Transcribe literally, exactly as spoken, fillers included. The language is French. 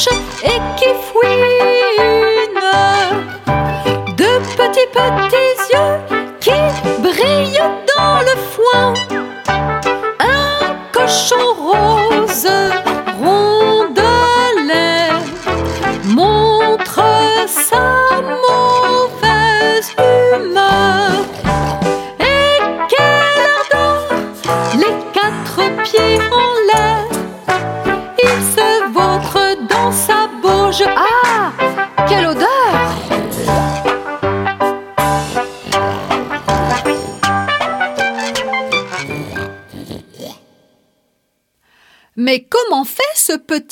marche et qui fouine. De petits petits yeux qui brillent dans le foin. Un cochon rose rondelet montre sa mauvaise humeur. Et quelle ardeur, les quatre pieds en l'air, il se vautre dans sa bauge. Ah, quelle odeur! Mais comment fait ce petit cochon ?